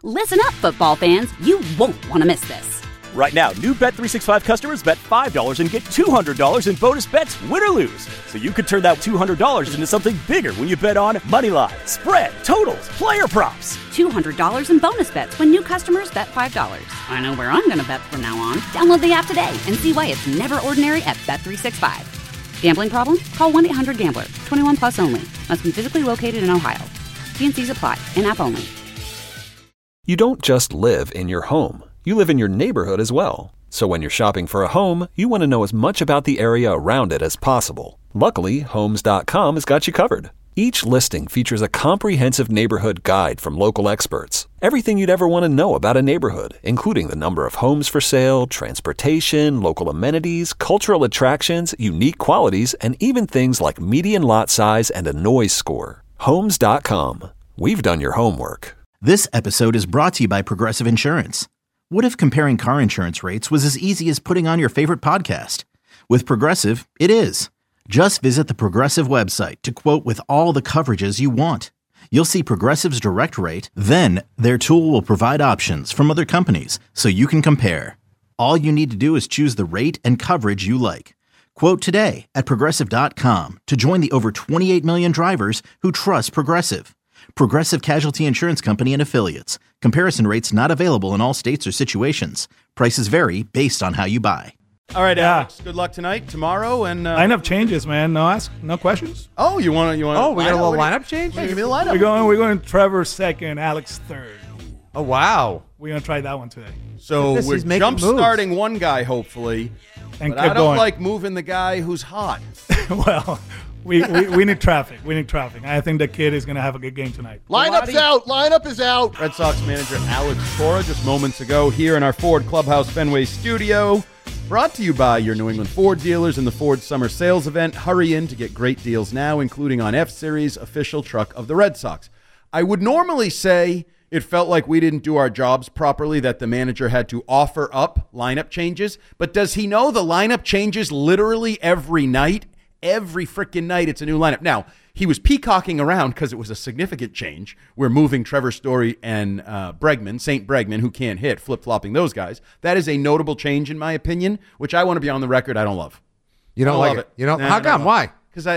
Listen up, football fans. You won't want to miss this. Right now, new Bet365 customers bet $5 and get $200 in bonus bets, win or lose. So you could turn that $200 into something bigger when you bet on money line, spread, totals, player props. $200 in bonus bets when new customers bet $5. I know where I'm going to bet from now on. Download the app today and see why it's never ordinary at Bet365. Gambling problem? Call 1-800-GAMBLER. 21 plus only. Must be physically located in Ohio. T&Cs apply. In-app only. You don't just live in your home. You live in your neighborhood as well. So when you're shopping for a home, you want to know as much about the area around it as possible. Luckily, Homes.com has got you covered. Each listing features a comprehensive neighborhood guide from local experts. Everything you'd ever want to know about a neighborhood, including the number of homes for sale, transportation, local amenities, cultural attractions, unique qualities, and even things like median lot size and a noise score. Homes.com. We've done your homework. This episode is brought to you by Progressive Insurance. What if comparing car insurance rates was as easy as putting on your favorite podcast? With Progressive, it is. Just visit the Progressive website to quote with all the coverages you want. You'll see Progressive's direct rate, then their tool will provide options from other companies so you can compare. All you need to do is choose the rate and coverage you like. Quote today at Progressive.com to join the over 28 million drivers who trust Progressive. Progressive Casualty Insurance Company and Affiliates. Comparison rates not available in all states or situations. Prices vary based on how you buy. All right, Alex. Good luck tonight, tomorrow, and lineup changes, man. No questions. Oh, you want? Oh, we got a little lineup change. Yeah, give me the lineup. We're going Trevor second, Alex third. Oh wow, we're gonna try that one today. So we're jump starting one guy, hopefully. And but I don't like moving the guy who's hot. Well. We need traffic. We need traffic. I think the kid is going to have a good game tonight. Lineup's out. Lineup is out. Red Sox manager Alex Cora just moments ago here in our Ford Clubhouse Fenway studio. Brought to you by your New England Ford dealers in the Ford Summer Sales Event. Hurry in to get great deals now, including on F-Series, official truck of the Red Sox. I would normally say it felt like we didn't do our jobs properly, that the manager had to offer up lineup changes. But does he know the lineup changes literally every night? Every freaking night, it's a new lineup. Now, he was peacocking around because it was a significant change. We're moving Trevor Story and Bregman, St. Bregman, who can't hit, flip-flopping those guys. That is a notable change, in my opinion, which I want to be on the record I don't love. You don't like it? You know, how come? Why? Because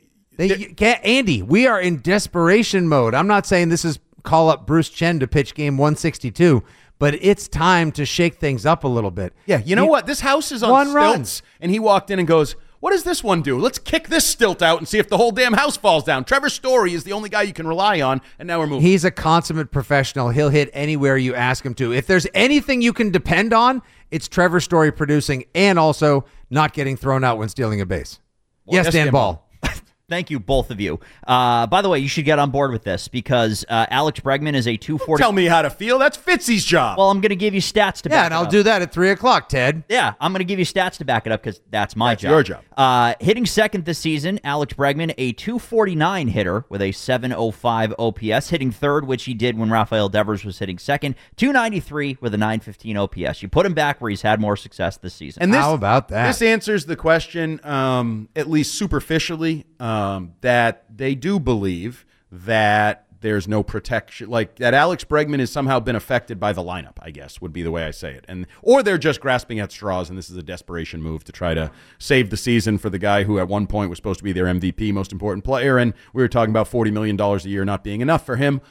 Andy, we are in desperation mode. I'm not saying this is call up Bruce Chen to pitch game 162, but it's time to shake things up a little bit. Yeah, you know what? This house is on stilts, and he walked in and goes, what does this one do? Let's kick this stilt out and see if the whole damn house falls down. Trevor Story is the only guy you can rely on, and now we're moving. He's a consummate professional. He'll hit anywhere you ask him to. If there's anything you can depend on, it's Trevor Story producing and also not getting thrown out when stealing a base. Well, yes, Dan Ball. Thank you, both of you. By the way, you should get on board with this because Alex Bregman is a 240. Tell me how to feel. That's Fitzy's job. Well, I'm going to give you stats to back it up. Yeah, and I'll do that at 3 o'clock, Ted. Yeah, I'm going to give you stats to back it up because that's my job. Your job. Hitting second this season, Alex Bregman, a 249 hitter with a 705 OPS. Hitting third, which he did when Rafael Devers was hitting second, 293 with a 915 OPS. You put him back where he's had more success this season. And how about that? This answers the question, at least superficially, that they do believe that there's no protection, like that Alex Bregman has somehow been affected by the lineup, I guess, would be the way I say it. Or they're just grasping at straws, and this is a desperation move to try to save the season for the guy who at one point was supposed to be their MVP, most important player, and we were talking about $40 million a year not being enough for him.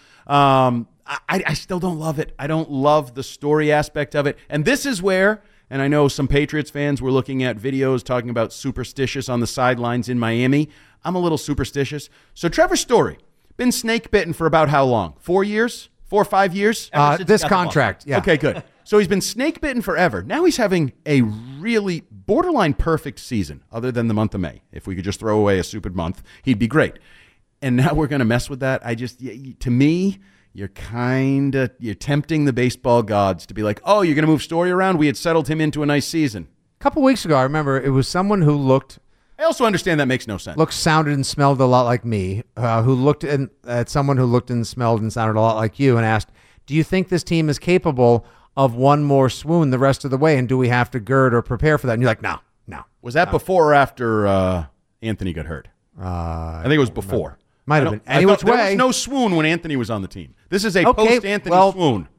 I still don't love it. I don't love the story aspect of it. And this is where, and I know some Patriots fans were looking at videos talking about superstitious on the sidelines in Miami. I'm a little superstitious. So Trevor Story, been snake bitten for about how long? 4 years? 4 or 5 years? This contract, yeah. Okay, good. So he's been snake bitten forever. Now he's having a really borderline perfect season, other than the month of May. If we could just throw away a stupid month, he'd be great. And now we're going to mess with that. To me, you're tempting the baseball gods to be like, oh, you're going to move Story around? We had settled him into a nice season. A couple weeks ago, I remember it was someone who looked. I also understand that makes no sense. Looked, sounded, and smelled a lot like me, who looked at someone who looked and smelled and sounded a lot like you and asked, do you think this team is capable of one more swoon the rest of the way, and do we have to gird or prepare for that? And you're like, no. Was that before or after Anthony got hurt? I think it was before. Might have been. Any which way. There was no swoon when Anthony was on the team. This is a post-Anthony swoon.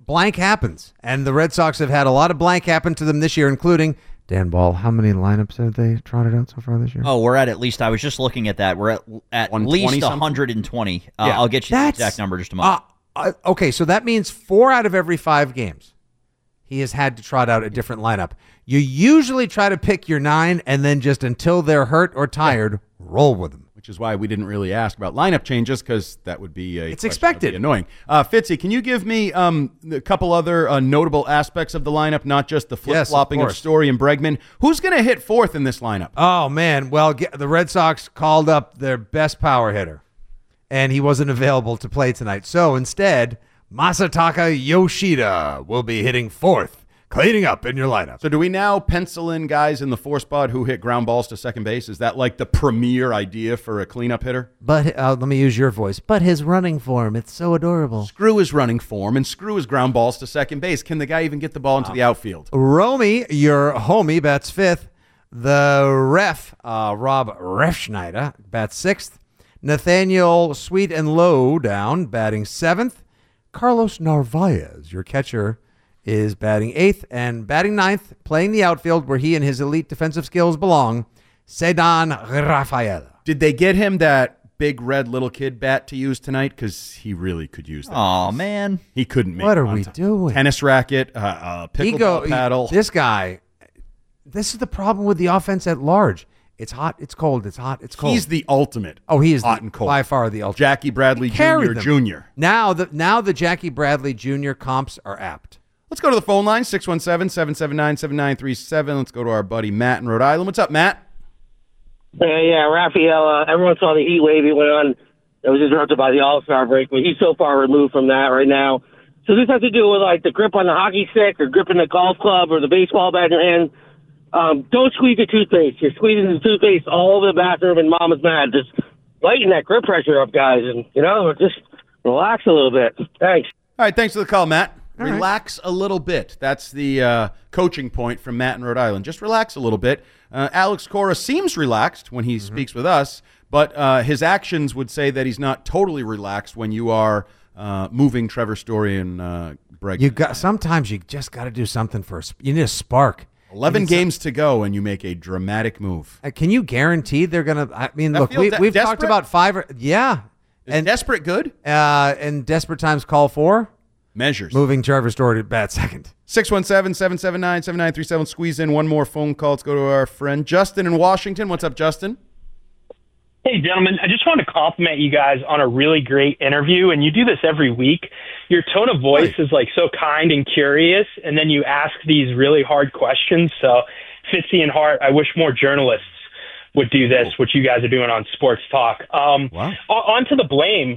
blank happens. And the Red Sox have had a lot of blank happen to them this year, including Dan Ball. How many lineups have they trotted out so far this year? Oh, we're at least, I was just looking at that. We're at least 120. I'll get you the exact number just a moment. Okay, so that means 4 out of every 5 games he has had to trot out a different lineup. You usually try to pick your 9 and then just until they're hurt or tired, roll with them. Which is why we didn't really ask about lineup changes, because that would be it's expected. Annoying. Fitzy, can you give me a couple other notable aspects of the lineup, not just the flip-flopping of Story and Bregman? Who's going to hit fourth in this lineup? Oh, man. Well, the Red Sox called up their best power hitter, and he wasn't available to play tonight. So instead, Masataka Yoshida will be hitting fourth, cleaning up in your lineup. So do we now pencil in guys in the 4 spot who hit ground balls to second base? Is that like the premier idea for a cleanup hitter? But let me use your voice. But his running form, it's so adorable. Screw his running form and screw his ground balls to second base. Can the guy even get the ball into the outfield? Romy, your homie, bats 5th. The ref, Rob Refschneider, bats 6th. Nathaniel Sweet and Low down, batting 7th. Carlos Narvaez, your catcher, is batting 8th, and batting 9th, playing the outfield where he and his elite defensive skills belong, Cedar Rafael. Did they get him that big red little kid bat to use tonight? Because he really could use that. Oh, man. He couldn't make it. What are we doing? Tennis racket, pickleball paddle. This guy, this is the problem with the offense at large. It's hot, it's cold, it's hot, it's cold. He's the ultimate. Oh, he is hot and cold. By far the ultimate. Jackie Bradley Jr. Now the Jackie Bradley Jr. comps are apt. Let's go to the phone line, 617-779-7937. Let's go to our buddy Matt in Rhode Island. What's up, Matt? Yeah, Raphael, everyone saw the heat wave he went on. It was interrupted by the All-Star break, but he's so far removed from that right now. So this has to do with, like, the grip on the hockey stick or gripping the golf club or the baseball bat in your hand. Don't squeeze the toothpaste. You're squeezing the toothpaste all over the bathroom, and Mom is mad. Just lighten that grip pressure up, guys, and, just relax a little bit. Thanks. All right, thanks for the call, Matt. Relax a little bit. That's the coaching point from Matt in Rhode Island. Just relax a little bit. Alex Cora seems relaxed when he speaks with us, but his actions would say that he's not totally relaxed when you are moving Trevor Story and Bregman. Sometimes you just got to do something you need a spark. 11 games to go, and you make a dramatic move. Can you guarantee they're going to? I mean, look, we've talked about 5. Yeah. Is desperate good? And desperate times call for? Measures. Moving Trevor Story to bat second. 617-779-7937. Squeeze in one more phone call. Let's go to our friend Justin in Washington. What's up, Justin? Hey, gentlemen. I just want to compliment you guys on a really great interview, and you do this every week. Your tone of voice is like so kind and curious, and then you ask these really hard questions. So, Fitzy and Hart, I wish more journalists would do this, what you guys are doing on Sports Talk. On to the blame.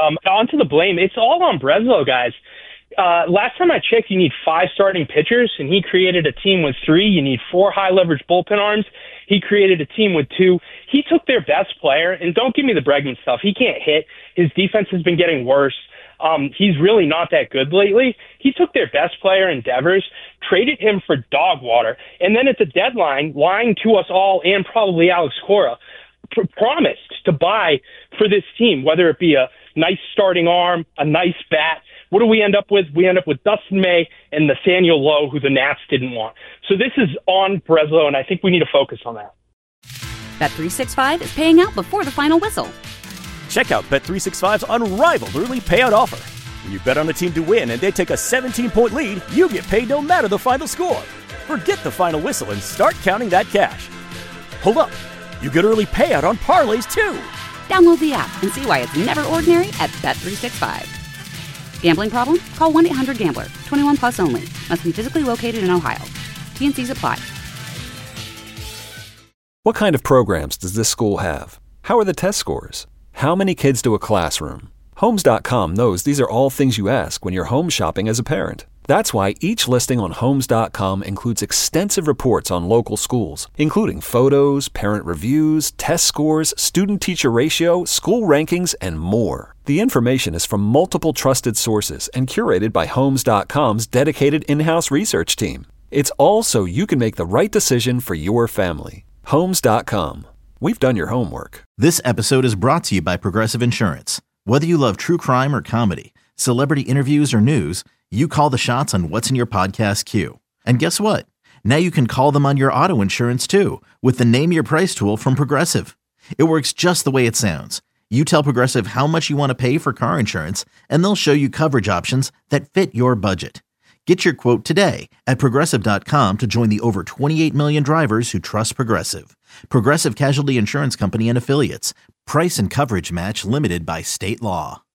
It's all on Breslow, guys. Last time I checked, you need 5 starting pitchers, and he created a team with 3. You need 4 high-leverage bullpen arms. He created a team with 2. He took their best player, and don't give me the Bregman stuff. He can't hit. His defense has been getting worse. He's really not that good lately. He took their best player in Devers, traded him for dog water, and then at the deadline, lying to us all and probably Alex Cora, promised to buy for this team, whether it be a nice starting arm, a nice bat. What do we end up with? We end up with Dustin May and Nathaniel Lowe, who the Nats didn't want. So this is on Breslow, and I think we need to focus on that. Bet365 is paying out before the final whistle. Check out Bet365's unrivaled early payout offer. When you bet on a team to win and they take a 17-point lead, you get paid no matter the final score. Forget the final whistle and start counting that cash. Hold up. You get early payout on parlays, too. Download the app and see why it's never ordinary at Bet365. Gambling problem? Call 1-800-GAMBLER. 21 plus only. Must be physically located in Ohio. T&Cs apply. What kind of programs does this school have? How are the test scores? How many kids do a classroom? Homes.com knows these are all things you ask when you're home shopping as a parent. That's why each listing on Homes.com includes extensive reports on local schools, including photos, parent reviews, test scores, student-teacher ratio, school rankings, and more. The information is from multiple trusted sources and curated by Homes.com's dedicated in-house research team. It's all so you can make the right decision for your family. Homes.com. We've done your homework. This episode is brought to you by Progressive Insurance. Whether you love true crime or comedy, celebrity interviews or news, You call the shots on what's in your podcast queue. And guess what? Now you can call them on your auto insurance too with the Name Your Price tool from Progressive. It works just the way it sounds. You tell Progressive how much you want to pay for car insurance, and they'll show you coverage options that fit your budget. Get your quote today at Progressive.com to join the over 28 million drivers who trust Progressive. Progressive Casualty Insurance Company and Affiliates. Price and coverage match limited by state law.